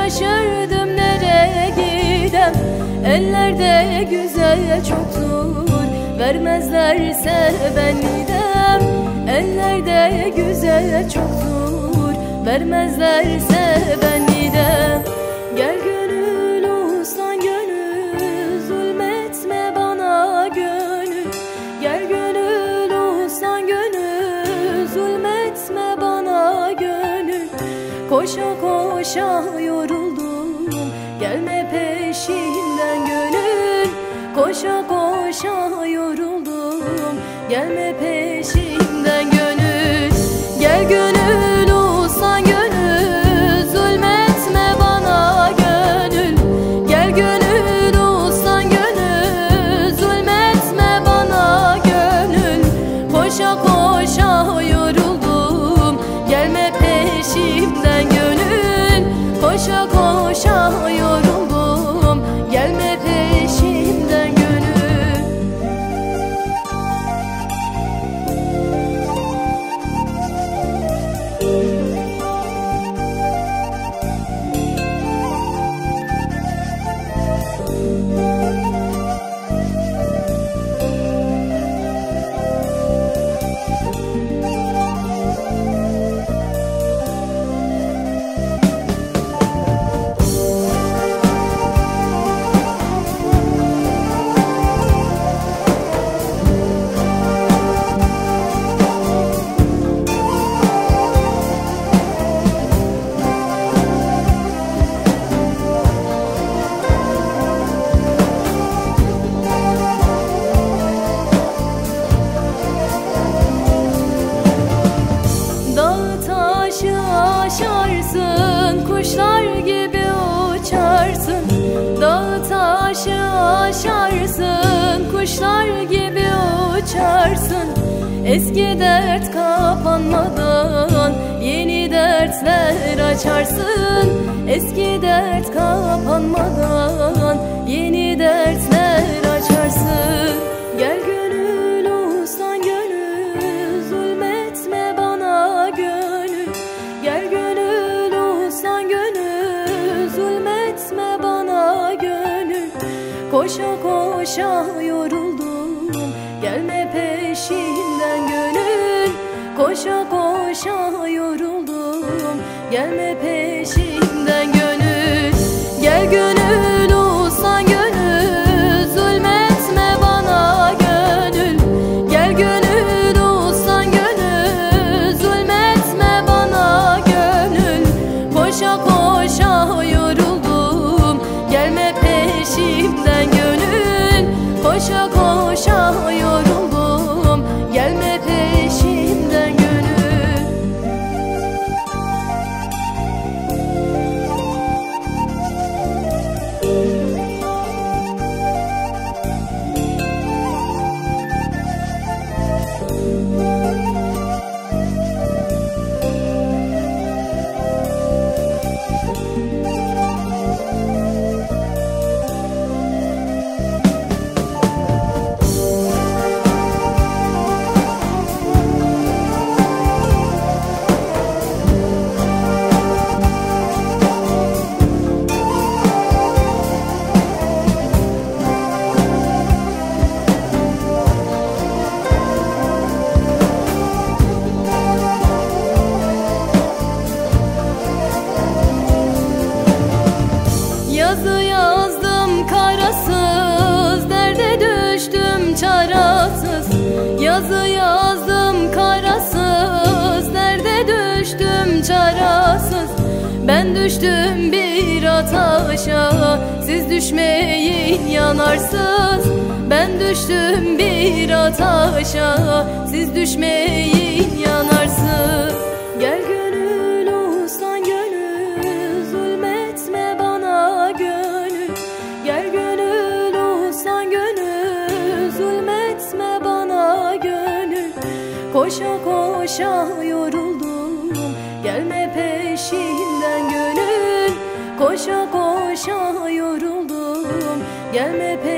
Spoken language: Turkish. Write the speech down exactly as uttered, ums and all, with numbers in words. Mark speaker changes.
Speaker 1: şaşırdım nereye gidem. Ellerde güzel çoktur, vermezlerse ben gidem. Ellerde güzel çoktur, vermezlerse ben gidem. Gel gönül uslan gönül, zulmetme bana gönül. Gel gönül uslan gönül, zulmetme bana gönül. Koşa koşa yoruldum, gelme peşimden gönül. Koşa koşa yoruldum, gelme peşimden gönül. Gel gönül uslan gönül, zulmetme bana gönül. Gel gönül uslan gönül, zulmetme bana gönül. Koşa koşa yoruldum, gelme peşimden gönül. Koşa koşa yoruldum, gelme peşimden gönül. Aşarsın, kuşlar gibi uçarsın. Dağ taşı aşarsın, kuşlar gibi uçarsın. Eski dert kapanmadan yeni dertler açarsın. Eski dert kapanmadan yeni dertler açarsın. Gel gönül uslan gönül, zulmetme bana gönül. Gel gönül uslan gönül, zulmetme bana gönül. Koşa koşa yoruldum, gelme peşimden gönül. Koşa koşa yoruldum, gelme peşimden gönül. Gel gönül uslan gönül, zulmetme bana gönül. Gel gönül uslan gönül, zulmetme bana gönül. Koşa koşa yoruldum, gelme peşimden gönül. Koşa koşa yoruldum, gelme peşimden gönül. Yazı yazdım karasız, derde düştüm çarasız. Yazı yazdım karasız, derde düştüm çarasız. Ben düştüm bir ataşa, siz düşmeyin yanarsız. Ben düştüm bir ataşa, siz düşmeyin yanarsız. Gel gönül uslan gönül, zulmetme bana gönül. Gel gönül uslan gönül, zulmetme bana gönül. Koşa koşa yoruldum, gelme peşimden gönül. Koşa koşa yoruldum, gelme peşimden.